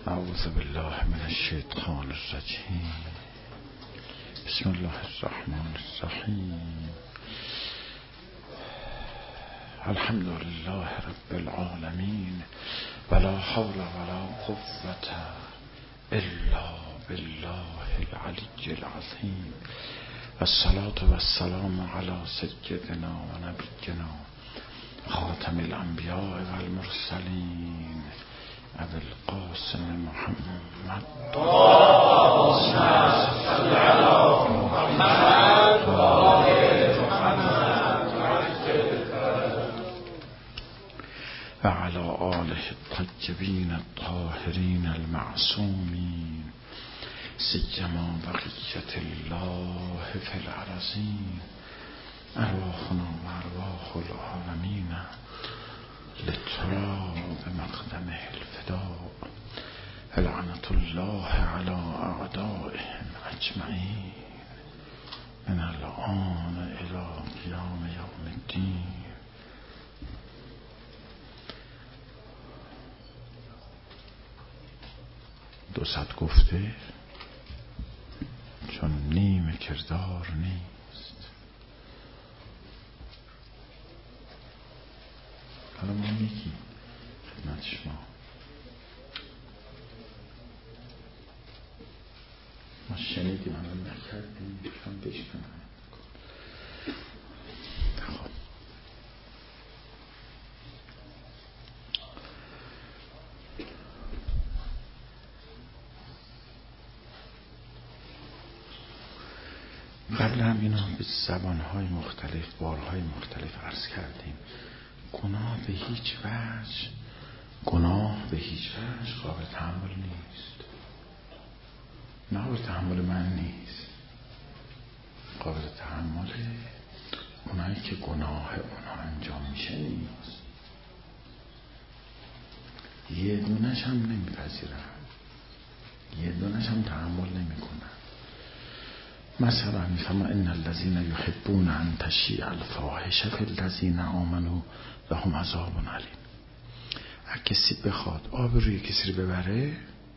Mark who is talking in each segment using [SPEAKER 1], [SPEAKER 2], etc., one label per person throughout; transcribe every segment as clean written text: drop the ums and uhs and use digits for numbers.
[SPEAKER 1] اعوذ بالله من الشیطان الرجیم. بسم الله الرحمن الرحیم. الحمد لله رب العالمین ولا حول ولا قوة الا بالله العلی العظیم. والصلاة والسلام علی سیدنا و نبینا خاتم الانبیاء والمرسلین ابی القاسم محمد اللهم صل علی محمد و آل محمد و علی آله الطیبین الطاهرین المعصومین سیما بقیة الله فی الارضین. ارواحنا و ارواح العالمین لتراب مقدمه الفداء. لعنة الله على اعدائهم اجمعین من الآن الى قیام یوم الدین. دو صد گفته چون نیم کردار نیست. حالا ما میگیم خدمت شما، ما شنیدیم همه نکردیم شما بشکنم. خب قبل هم اینا به زبانهای مختلف بارهای مختلف عرض کردیم. گناه به هیچ وجه قابل تحمل نیست. نه قابل تحمل من نیست، قابل تحمل اونایی که گناه اونا انجام میشه نیست. یه دونش هم نمیپذیرن، یه دونش هم تحمل نمیکنن. مثلا میفهمن ان الذين يحبون ان تشيع الفاحشه في الذين آمنوا لهم عذاب علیم. اگه کسی بخواد آبروی کسی رو ببره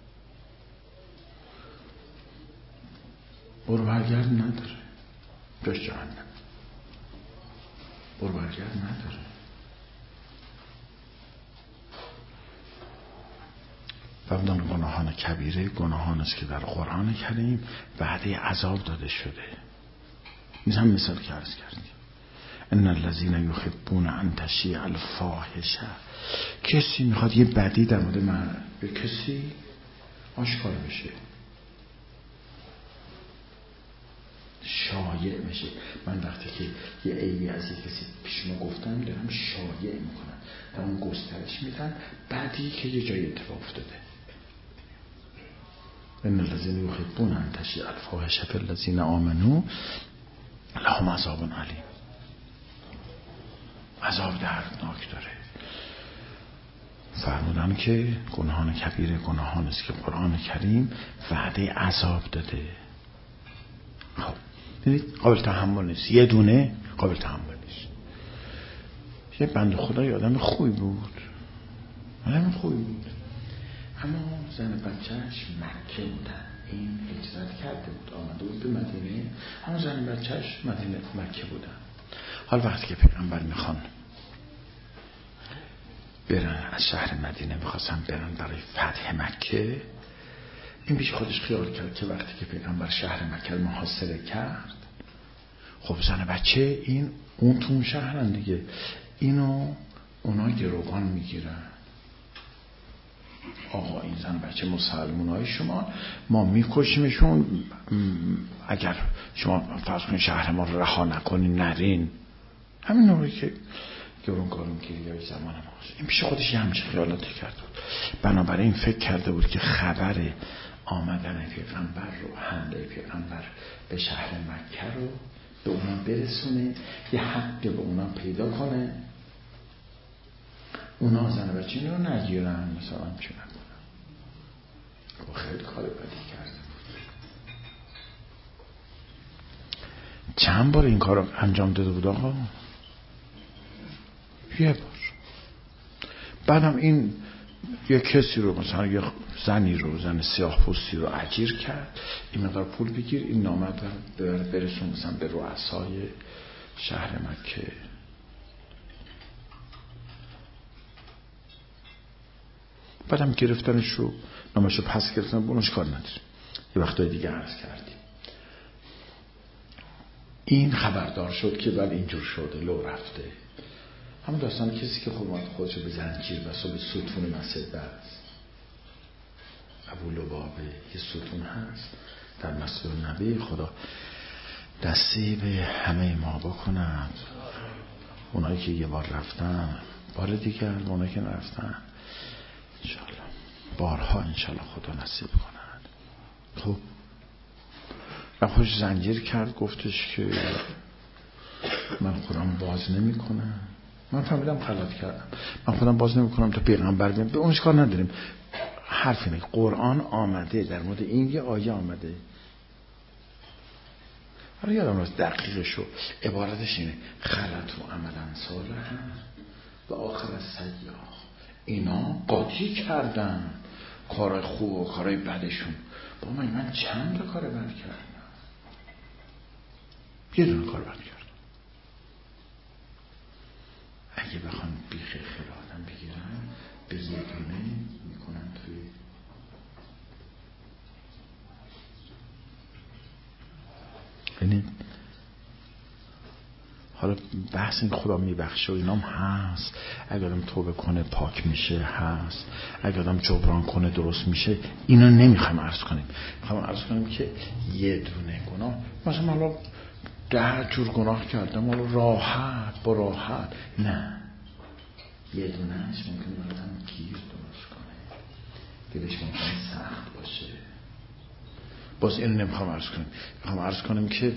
[SPEAKER 1] برو برگرد نداره، جاش جهنم. برو برگرد نداره. و بدون گناهان کبیره گناهان است که در قرآن کریم وعده عذاب داده شده. هم مثال که عرض کردیم ان الذين يحبون ان تشيع الفاحشه. کسی میخواد یه بدی در مورد من به کسی آشکار بشه، شایع بشه. من وقتی که یه عیبی از یک کسی پیش ما گفتم دارم شایع میکنم، دارم گسترش میدم بدی که یه جای اتفاق افتاده. ان الذين يحبون ان تشيع الفاحشه في الذين آمنوا لهم عذاب علیم. عذاب دردناک داره. فرمودن که گناهان کبیره گناهان است که قرآن کریم وعده عذاب داده. خب ببینید قابل تحمل نیست. یه دونه قابل تحمل نیست. یه بنده خدا یه آدم خوبی بود، اما زن بچهش مکه بودن. این هجرت کرده بود آمده بود به مدینه، اما زن بچهش مکه بودن. حال وقتی که پیغمبر میخوان برن از شهر مدینه، میخواستن برن برای فتح مکه، این پیش خودش خیال کرد که وقتی که پیغمبر شهر مکه محاصره کرد، خب زن بچه این اون تو اون شهرن دیگه، اینو اونا گروگان میگیرن. آقا این زن بچه مسلمونای شما، ما میکشیمشون، اگر شما فرض کنید شهر ما رو رها نکنین نرین. همین نوعی که گرون گیری زمان ماست. این پیش خودش یه همچه خیالاتی کرده بود. بنابراین فکر کرده بود که خبر آمدن پیغمبر رو، حمله پیغمبر به شهر مکه رو به اونا برسونه، یه حق به اونا پیدا کنه، اونا زن بچه رو نگیرن، مثلا چی نکنن. خیلی کار بدی کرده بود. چند بار این کار رو انجام داده بود آقا؟ یه بار. بعدم این یه کسی رو مثلا یه زنی رو، زن سیاه پوستی رو اجیر کرد، این مقدار پول بگیر، این نامه رو برسون مثلا به رؤسای شهر مکه. بعدم گرفتنش رو، نامش رو پس گرفتن، بونش کار نداریم، یه وقتای دیگه عرض کردیم. این خبردار شد که بعد اینجور شده، لو رفته. همون داستان کسی که خودشو به زنجیر بسته به ستون مسجد است. ابو لبابه یه ستون هست در مسجد نبی. خدا دستی به همه ما بکند، اونایی که یه بار رفتن بار دیگر، اونایی که نرفتن انشاءالله بارها انشاءالله خدا نصیب کند. خب و خوش زنجیر کرد، گفتش که من خودم باز نمی کنم. من فهمیدم غلط کردم، من خودم باز نمی کنم تا پیغمبر بیان. به اونش کار نداریم. حرف اینه، قرآن آمده در مورد این، یه آیه آمده، حالا یادم راست دقیقشو، عبارتش اینه خلط و عملا صالحا و آخر سیاه. اینا قاطی کردن کارهای خوب و کارهای بدشون. با من چند تا کار بد کردم؟ یه دونه کار بد کردم. اگه بخوان بیخ خیراتم بگیرن، به یه دونه میکنن توی یعنی حالا بحث این خدا میبخشه و اینام هست، اگر آدم توبه کنه پاک میشه هست، اگر آدم جبران کنه درست میشه. اینو نمیخوایم عرض کنیم. میخوایم عرض کنیم که یه دونه گناه، مثلا حالا 10 جور گناه کردم حالا راحت با راحت، نه، یه دونهش ممکن آدم گیر درست کنه، دلش ممکن سخت باشه. باز اینو نمیخوام عرض کنیم. میخوام عرض کنیم که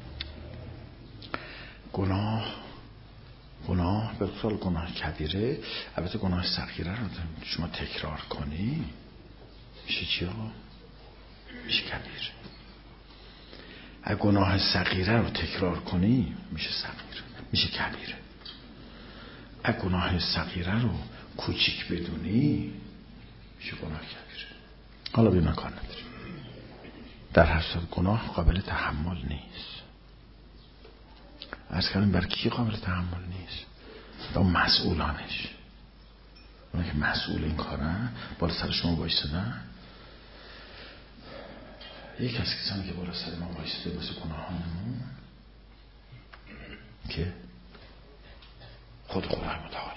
[SPEAKER 1] گناه به خصوص گناه کبیره، البته گناه صغیره رو شما تکرار کنی میشه چی ها؟ میشه کبیر. اگه گناه صغیره رو تکرار کنی میشه صغیر، میشه کبیر. اگه گناه صغیره رو کوچیک بدونی میشه گناه کبیر. حالا بیم کار نداریم. در هر صورت گناه قابل تحمل نیست. عرض کردم برای کی قابل تحمل نیست؟ با مسئولانش. اونایی که مسئول این کارن، بالا سر شما وایسادن. یک از کسانی که بالا سر ما وایساده واسه گناهانمون که خود خدای متعال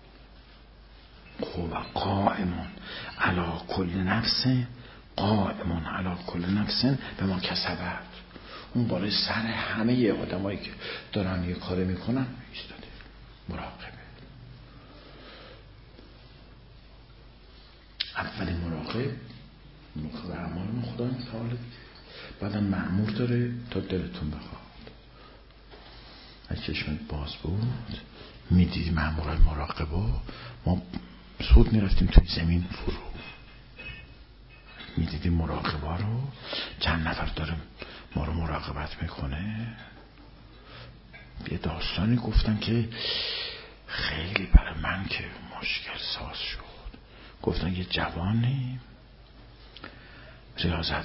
[SPEAKER 1] خوب قائمون علی کل نفس، قائمون علی کل نفس به ما کسبت. اون بالای سر همه آدمایی که دارن یه کار میکنن ایستاده، مراقبه. اولین مراقب اعمال خدا متعال، بعدم مأمور داره تا دلتون بخواد. اگه چشمت باز بود میدیدی مأمورای مراقبه، ما سود میرفتیم توی زمین فرو. میدیدی مراقبه رو، چند نفر داره ما رو مراقبت میکنه. یه داستانی گفتن که خیلی برای من که مشکل ساز شد. گفتن یه جوانی ریاضت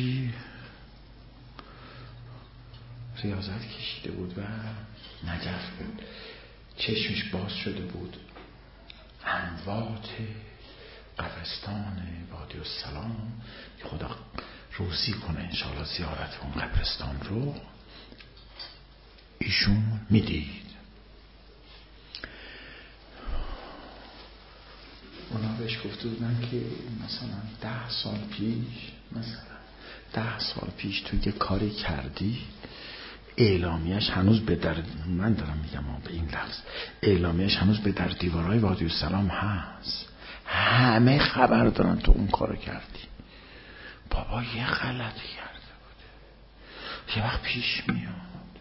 [SPEAKER 1] کشیده بود و نجف بود، چشمش باز شده بود، اموات قبرستان وادی السلام، خدا روزی کنه انشاءالله زیارت اون قبرستان رو ایشون میدید. اونا بهش گفته بودن که مثلا 10 سال پیش تو یه کاری کردی، اعلامیش هنوز به در، من دارم میگم به این لفظ، اعلامیش هنوز به در دیوارهای وادی السلام هست، همه خبر دارن تو اون کارو کردی. بابا یه غلطی کرده بوده، یه وقت پیش میاد.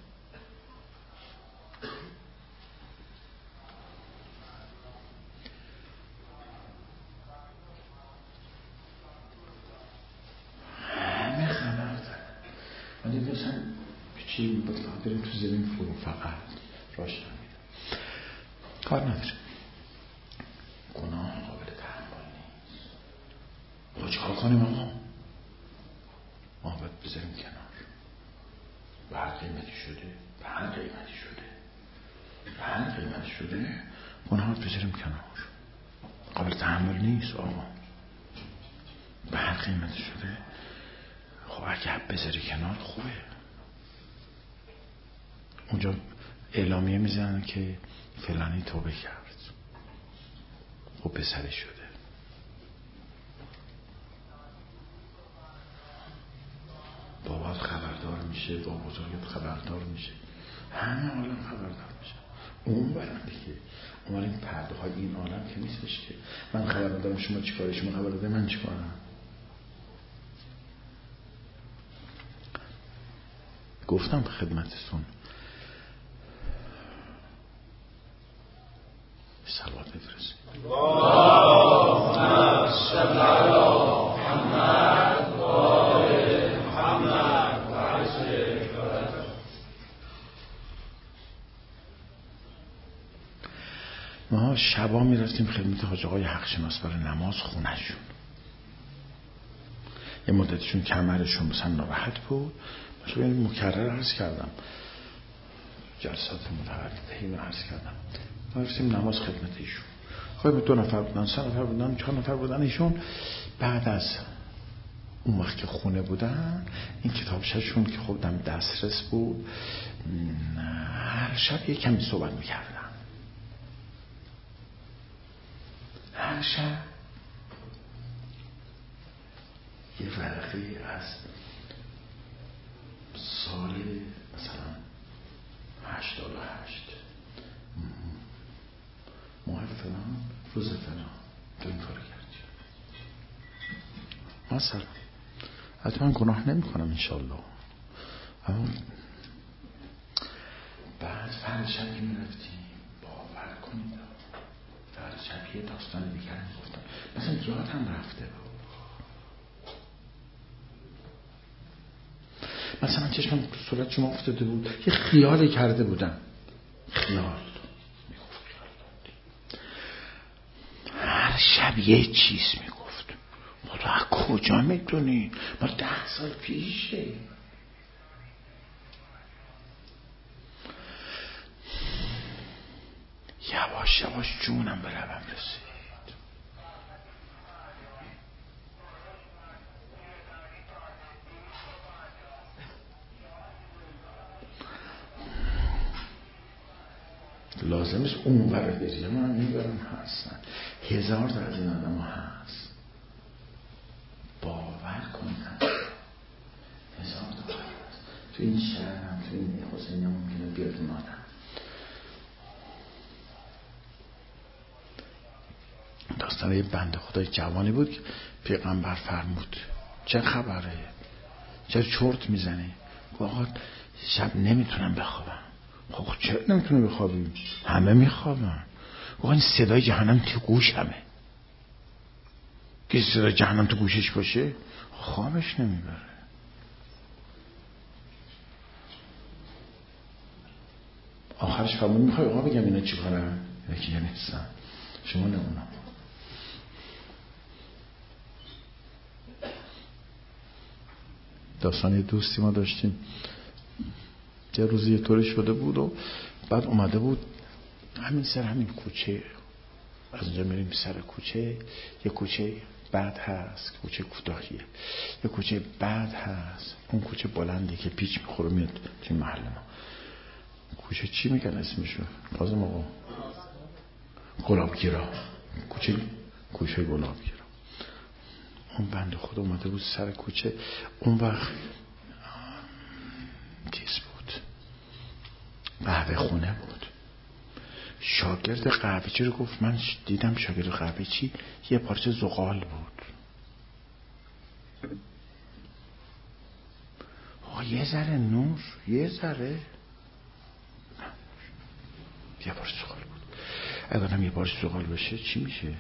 [SPEAKER 1] همه خبر دارن، ولی مثلا چی بریم تو زمین فرو، فقط راش نمیدن. کار نداره. گناه قابل تحمل چیکار کنیم آقا؟ ما باید بذاریم کنار. به هر قیمتی شده، به هر قیمتی شده، به هر قیمتی شده اونها باید بذاریم کنار. قابل تحمل نیست آقا. به هر قیمتی شده. خب اگه بذاری کنار خوبه. اونجا اعلامیه میزنن که فلانی توبه کرد، خب پسرش شده. بابات خبردار میشه، با بزرگت خبردار میشه، همه عالم خبردار میشه. اون برن دیگه. اون این پرده های این عالم که نیستش که من خبر دارم شما چیکاره، شما خبر دارم من چیکارم. گفتم به خدمتتون صلوات بفرستید. اللهم صل علی محمد و آل محمد و عجل. ما شبا میرفتیم خدمت حاج آقای حق شناس برای نماز خونهشون. یه مدتشون کمرشون مثلا ناراحت بود. مثلا مکرر عرض کردم جلسات متعدد اینو عرض کردم. ما رفتیم نماز خدمت ایشون. خب 2 نفر بودن، 3 نفر بودن، 4 نفر بودن. ایشون بعد از اون وقت که خونه بودن این کتابشون که خب دم دسترس بود هر شب یه کمی صحبت میکردن. هر شب یه ورقی از سال مثلا 88 ماه فلان روز فلان تو این کار کردی مثلا. حتی من گناه نمی کنم انشالله. اما بعد فرد شب که می رفتیم باور کنید فرد شب یه داستان دیگر می گفتم مثلا یادم رفته بود. مثلا چشمم تو صورت شما افتاده بود یه خیالی کرده بودم. خیال هر شب یه چیز میگفت. ما تو از کجا میدونی؟ ما 10 سال پیشه. یواش یواش جونم به لبم رسید. لازم است اون ور بری. من میبرم هستن 1000 تا از این آدم هست. باور کنید 1000 تا هست. تو این شهر هم تو این حسینی هم ممکنه بیاد اون آدم. داستان یه بنده خدای جوانی بود که پیغمبر فرمود چه خبره؟ چرا چرت میزنی؟ آقا شب نمیتونم بخوابم. خب چرا نمیتونی بخوابی؟ همه میخوابن. آقا این صدای جهنم تو گوشمه. که صدای جهنم تو گوشش باشه خوابش نمیبره. آخرش فرمود میخوای آقا بگم اینا چی کارن؟ یکی یا نیستن شما نمونم. داستان یه دوستی ما داشتیم یه روزی یه طوری شده بود و بعد اومده بود همین سر همین کوچه از اونجا میریم سر کوچه. یه کوچه بعد هست کوچه کوتاهیه. یه کوچه بعد هست اون کوچه بلندی که پیچ میخوره میاد توی محل ما. کوچه چی میگن اسمشو؟ قاضم آقا گلابگیرا. کوچه گلابگیرا. اون بنده خدا اومده بود سر کوچه. اون وقت چیز بود قهوه خونه بود. شاگرد قهوه چی رو گفت من دیدم شاگرد قهوه چی یه پارچه زغال بود. یه ذره نور یه ذره یه پارچه زغال بود. اگر هم یه پارچه زغال بشه چی میشه؟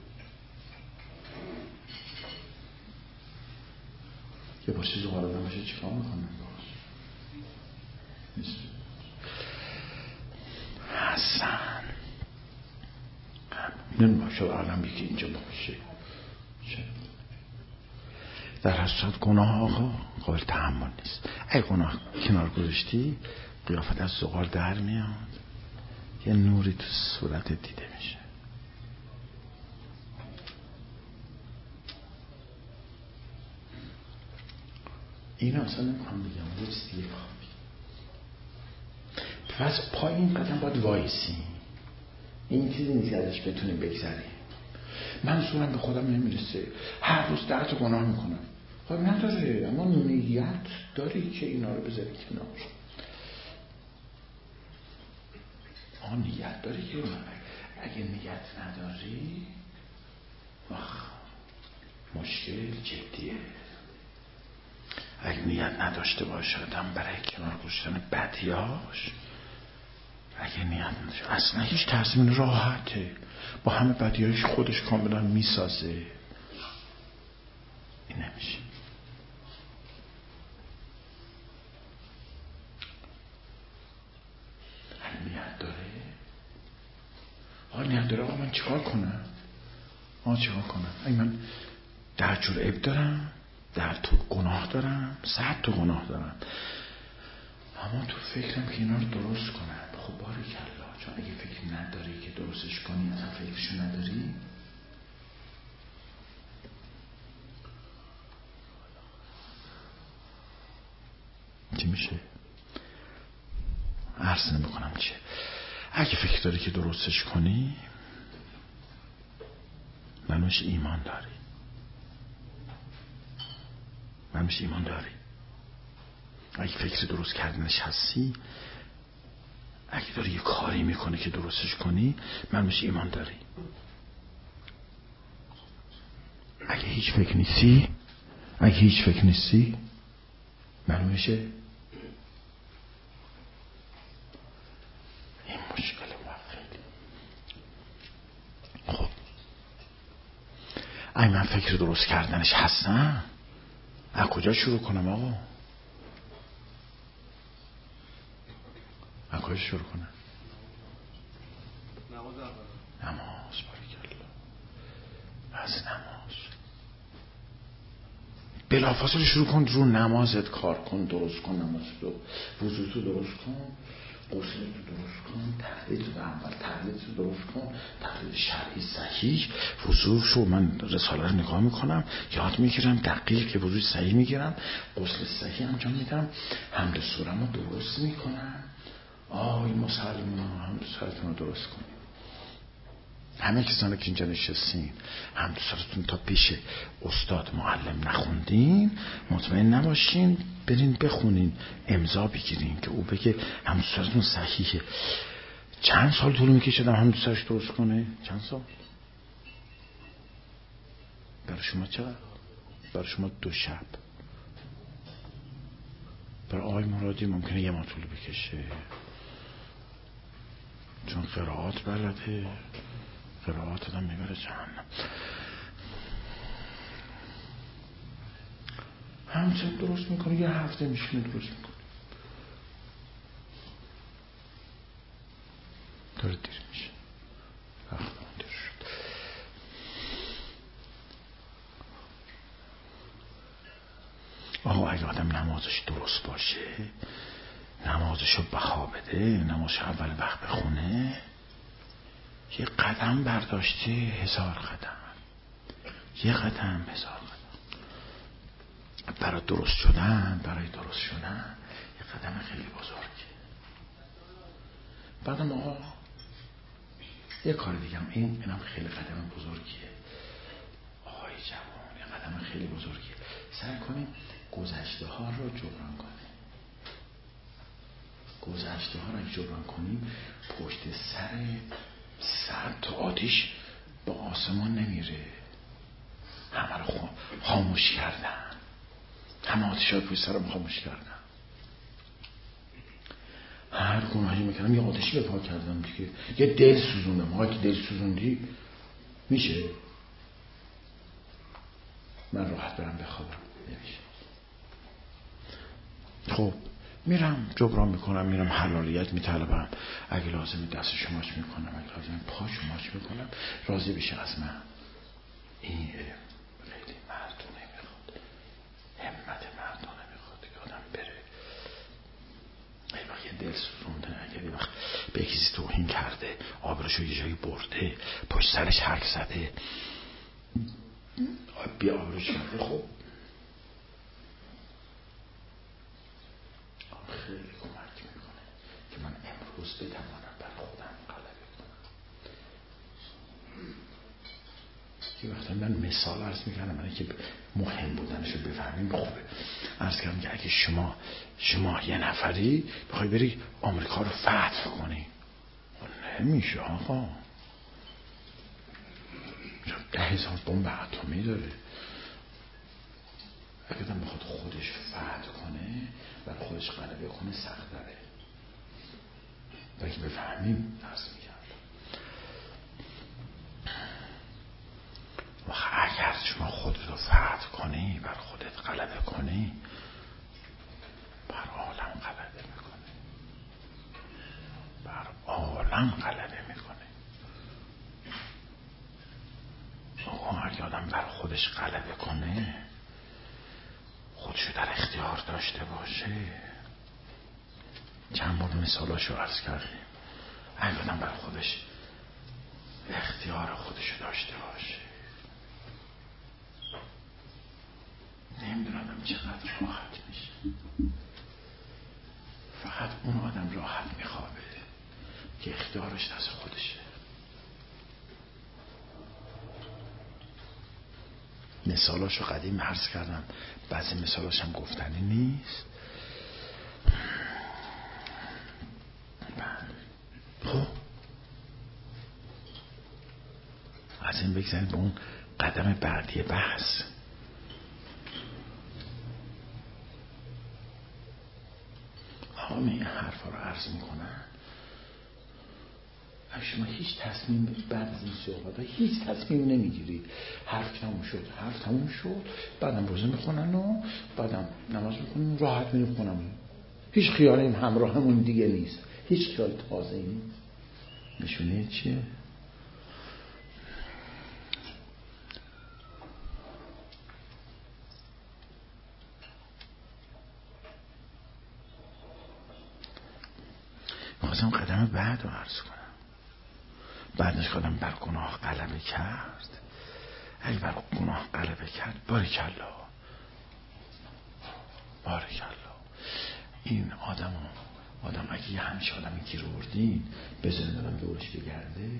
[SPEAKER 1] یه پارچه زغال آدم بشه چی کار میکنه؟ حسن نمیشه آدم یکی اینجا باشه. در حسرت گناه آقا قابل تحمل نیست. اگه گناه کنار گذاشتی قیافت از زغال در میاد، یه نوری تو صورتت دیده میشه. این اصلا نمیخوام بگم، یه چیز دیگه خوابی. پس پایین قدم باید وایسی. این چیزی نیست ازش بتونیم بگذریم. من صورم به خودم نمیرسه، هر روز 10 تا گناه میکنم. خب نداره، اما نیت داری که اینا رو بذاری کنار. نیت داری که اگه نیت نداری مشکل جدیه. اگه نیت نداشته باشه آدم برای کنار گذاشتن بدیاش، اگه نیت نداشته اصلا هیچ تصمیم راحته، با همه بدیاش خودش کاملا میسازه. این نمیشه. نیت داره آقا من چیکار کنم؟ چیکار کنم؟ اگه من 10 جور عیب دارم، 10 تا گناه دارم، 100 تا گناه دارم، اما تو فکرم که اینا رو درست کنم. خب باریکلا، چون اگه فکر نداری که درستش کنی، اصلا فکرشو نداری، چی میشه؟ عرض نمی کنم چیه. اگه فکر داری که درستش کنی، منوش ایمان داری. اگه فکر درست کردنش هستی، اگه داری یه کاری میکنه که درستش کنی، منوش ایمان داری. اگه هیچ فکر نیستی، منوشه این مشکل موقعی. خب اگه من فکر درست کردنش هستم، از کجا شروع کنم آقا؟ از کجا شروع کنم؟ نماز. باریکلا. از نماز بلافاصله شروع کن رو نمازت کار کن، درست کن نمازتو، وضوتو درست کن، غسلتو درست کن، تقلیدتو اول تقلیدتو درست کن، تقلید شرعی صحیح، وضو شو. من رساله رو نگاه میکنم، یاد میگیرم دقیق که وضو صحیح میگیرم، غسل صحیح انجام میدم، حمد سوره‌مو درست میکنم. این مسلمان حمد سوره‌تون رو درست کنیم. همه کسانی که اینجا نشستین حمد سوره‌تون تا پیش استاد معلم نخوندین، مطمئن نباشین برین بخونین، امضا بگیرین که او بگه حمد سوره‌تون صحیحه. چند سال طول میکشه آدم حمد سوره‌اش درست کنه؟ چند سال؟ برای شما چقدر؟ برای شما 2 شب. برای آقای مرادی ممکنه 1 ماه طول بکشه، چون قرائات بلده، قرائات آدم میبره جهنم. همچنین درست میکنه، 1 هفته میشینه درست میکنه. داره دیر میشه، وقت دیر شد. اگه آدم نمازش درست باشه، نمازشو بها بده، نمازشو اول وقت بخونه، یه قدم برداشته 1000 قدم، 1 قدم 1000 قدم. برای درست شدن یه قدم خیلی بزرگه. بعدم یه کار دیگه هم، اینم خیلی قدم بزرگیه. آقای جوان، یه قدم خیلی بزرگیه. سعی کنیم گذشته ها رو جبران کنیم. گذشته ها رو جبران کنیم، پشت سر تو آتیش با آسمان نمیره. همه رو خاموش کردن، همه آتیش ها پشت سرم خاموش کردن. هر گناهی میکردم یه آتیشی به پا کردم دیگه، یه دل سوزوندم. که دل سوزوندی میشه من راحت برم بخوابم؟ نمیشه. خب میرم جبران میکنم، میرم حلالیت میطلبم، اگه لازمه دست شماش میکنم، اگه لازمه پا شماش میکنم، راضی بشه از من. این خیلی مردم نمیخواد. دل سوزونده، اگر یه وقت به کسی توهین کرده، آبروشو یه جایی برده، پشت سرش حرف زده، بی آبروش کرده، خب خیلی کمک میکنه که من امروز بتوانم بر خودم غلبه کنم. یه وقتا من مثال عرض میکردم برای که مهم بودنشو بفهمیم خوبه. عرض کردم که اگه شما یه نفری بخوای بری آمریکا رو فتح کنی، نمیشه آقا، 10,000 بمب اتمی داره. اگه آدم بخواد خودش فتح کنه، بر خودش غلبه کنه، سخت داره. و اگه بفهمیم عرض میکردم و اگر شما خودت رو فتح کنی، بر خودت غلبه کنی، بر عالم غلبه میکنه، بر عالم غلبه میکنه. اگه آدم بر خودش غلبه کنه، خودشو در اختیار داشته باشه، چند بار مثالاشو عرض کردیم، اگه آدم بر خودش اختیار خودشو داشته باشه، نمیدونم چقدر راحت میشه. فقط اون آدم راحت میخوابه که اختیارش دست خودشه. مثالاشو قدیم عرض کردم، بعضی مثالاش هم گفتنی نیست. خب از این بگذاریم به اون قدم بعدی بحث. همه این حرفا رو عرض میکنن. شما هیچ تصمیم بعد از این صحبت ها هیچ تصمیم نمیگیرید. حرف تموم شد، بعدم روزه میخونن و بعدم نماز میخونن، راحت میریم خونمون. هیچ خیالی همراهمون دیگه نیست، هیچ خیال تازه نیست. نشونه چیه؟ میخواستم قدم بعد رو عرض کنم. بعدش قدم بر گناه غلبه کرد. اگه بر گناه غلبه کرد، باریکلا، این آدم اگه یه همچه آدمی گیر آوردین، بذارین آدم دورش بگرده.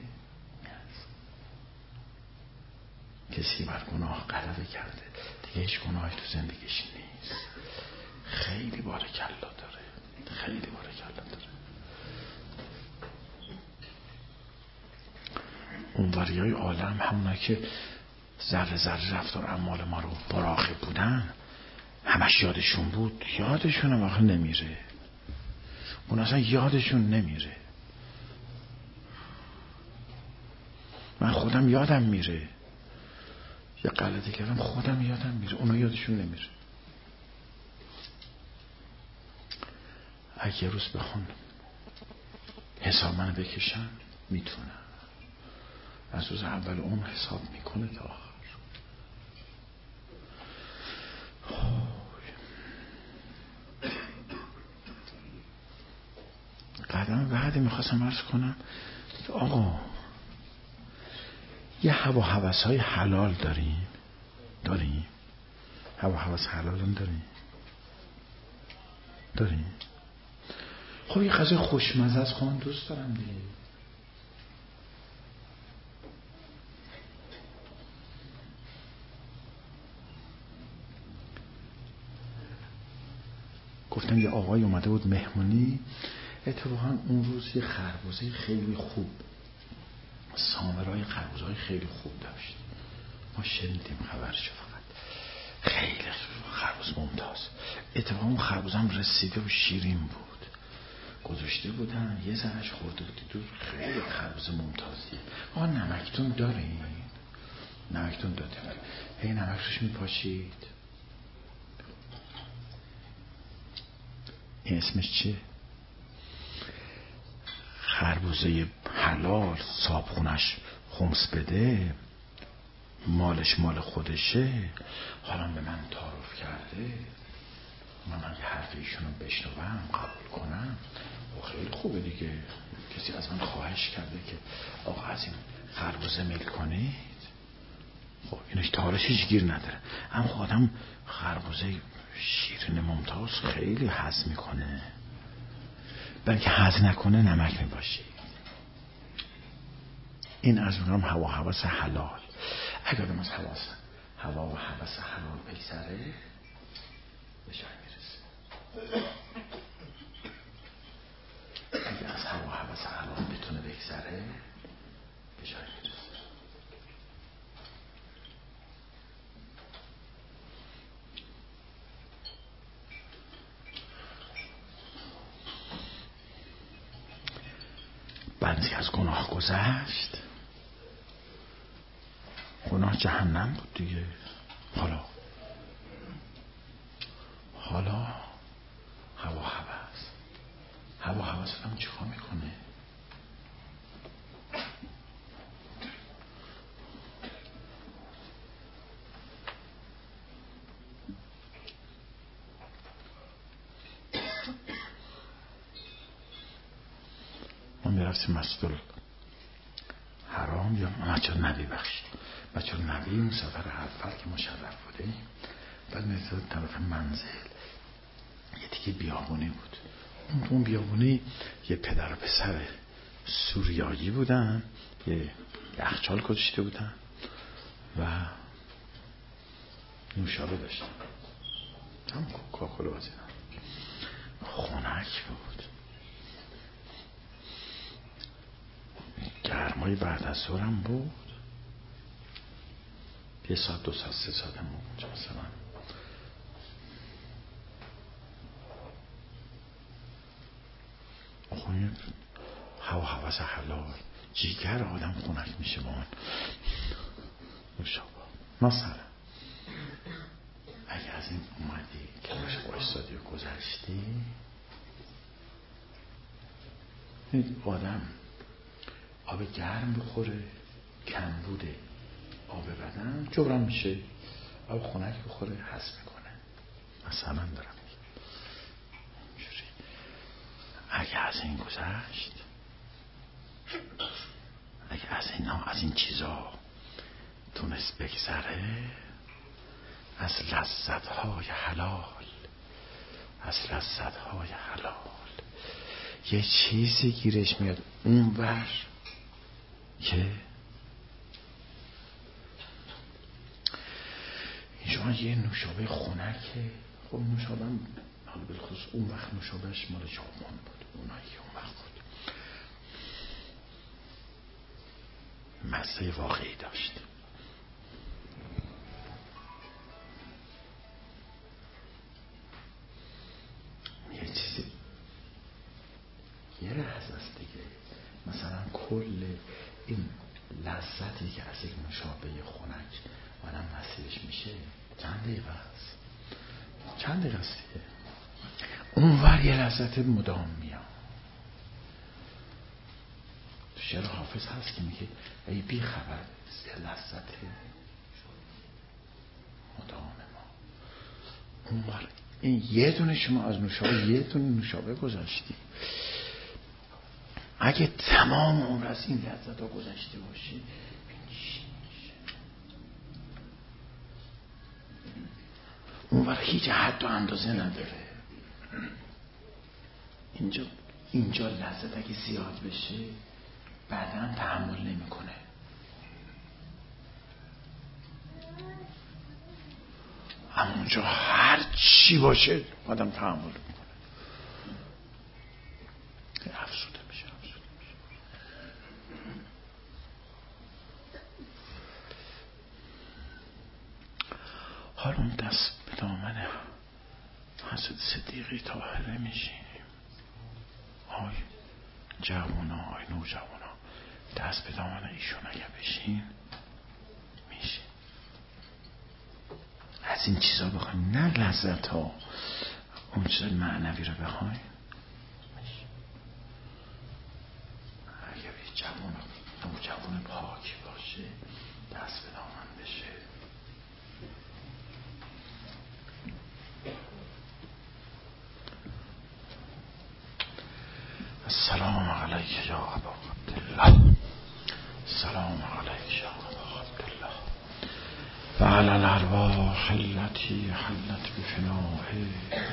[SPEAKER 1] کسی بر گناه غلبه کرده دیگه هیچ گناهی تو زندگیش نیست. خیلی باریکلا داره. اون وریای عالم همونا که ذره ذره رفتار اعمال ما رو مراقب بودن، همش یادشون بود. یادشون هم آخه نمیره. اون اصلا یادشون نمیره. من خودم یادم میره، یه غلطی کردم خودم یادم میره، اونا یادشون نمیره. اگه روز بخون حساب منو بکشن، میتونم. از روز اول اون حساب میکنه تا آخر. قدم بعدی میخواستم عرض کنم که آقا یه هوا هوس های حلال داریم. هوا هوس حلال هم داریم. خب یه غذای خوشمزه از خودم دوست دارم دیگه. گفتم یه آقای اومده بود مهمونی، اتفاقا اون روز یه خربزه خیلی خوب، سامرای خربزه‌های خیلی خوب داشت. ما شنیدیم خبرشو، فقط خیلی خربز ممتاز. اتفاقا اون خربزه هم رسیده و شیرین بود، گذاشته بودن، یه ذرهش خورده بودی دور. خیلی خربز ممتازیه. آقا نمکتون دارین؟ نمکتون داده. هی نمکش میپاشید. این اسمش چیه؟ خربوزه حلال، صابخونش خمس بده، مالش مال خودشه، حالا به من تعارف کرده. من اگه حرف ایشونو بشنوم قبول کنم و خیلی خوبه دیگه. کسی از من خواهش کرده که آقا از این خربزه میل کنید. خب اینش تارش هیچ گیر نداره، اما آدم خربزه شیرین ممتاز خیلی هضم میکنه، بلکه هضم نکنه نمک میباشی. این از اونم هوا هوس حلال. اگر آدم از هوا و هوس حلال بگذره به جای میرسه. اگر از هوا هوس حلال بتونه بگذره به جای میرسه. بندی از گناه گذشت، گناه جهنم بود دیگه. حالا هوا هوس هم چیکار میکنه؟ ما میرفتیم مسجد حرام یا مسجد نبی بخشید. مسجد نبی اون سفر اول که مشرف بوده، بعد میرفتیم طرف منزل یه تیکه بیابونی بود. اون بیابونی یه پدر و پسر سوریایی بودن، یه یخچال گذاشته بودن و نوشابه داشتن، هم کوکاکولا بازیدن. خنک بود، گرمای بعد از ظهرم بود. 1 ساعت 2 ساعت 3 ساعت هم اونجا مثلا. خونید هوا هوس حلال، جیگر آدم خنک میشه با اون نوشابه. مثلا اگه از این اومدی که باشه بایستادی و گذشتی، آدم آب گرم بخوره کم بوده، آب بدن جبران میشه، آب خنک بخوره حس میکنه. مثلا دارم اینجوری. اگه از این گذشت، اگه از این چیزا تونست بگذره، از لذت‌های حلال، یه چیزی گیرش میاد اونور که شما یه نوشابه خنکه. خب نوشابه حالا بالخصوص اون وقت نوشابهش مال ژاپن بود، اونایی که اون وقت بود مزه واقعی داشت. یه چیزی یه لحظه است دیگه. مثلا کل این لذتی که از یک نوشابه خنک آدم نصیبش میشه چند دقیقه است دیگه. اونور یه لذت مدام میاد. تو شعر حافظ هست که میگه ای بی خبر یه لذت مدام ما. اونور این یه دونه شما از نوشابه یه دونه نوشابه گذاشتی، اگه تمام عمر از این لذت ها گذشته باشی اونور هیچ حد و اندازه نداره. اینجا لذت اگه زیاد بشه بدن تحمل نمیکنه. اما اونجا هر چی باشه آدم تحمل میکنه. افسوده میشه. حالا اون دست به دامن حضرت صدیقی طاهره میشینیم. آی جوانا، آی نوجوانا، دست به دامن ایشون اگه بشین میشه. از این چیزا بخوایم، نه لذت ها، اون چیز معنوی رو بخوایم میشه. اگه به نوجوان پاک باشه دست به دامن بشه علیک یا ابا عبدالله، سلام علیک یا ابا عبدالله، وعلی الارواح التي حلت بفنائک،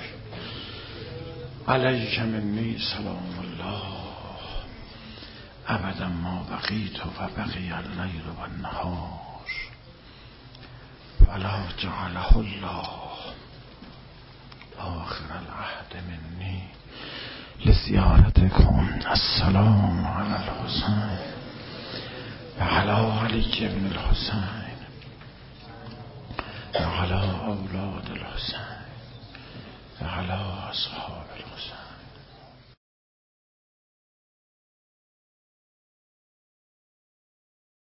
[SPEAKER 1] علیک منی سلام الله ابدا ما بقیت و بقی اللیل و النهار، ولا جعله الله آخر العهد منی لزیارتکم. السلام علی الحسین و علی علی ابن الحسین و علی اولاد الحسین و علی اصحاب الحسین.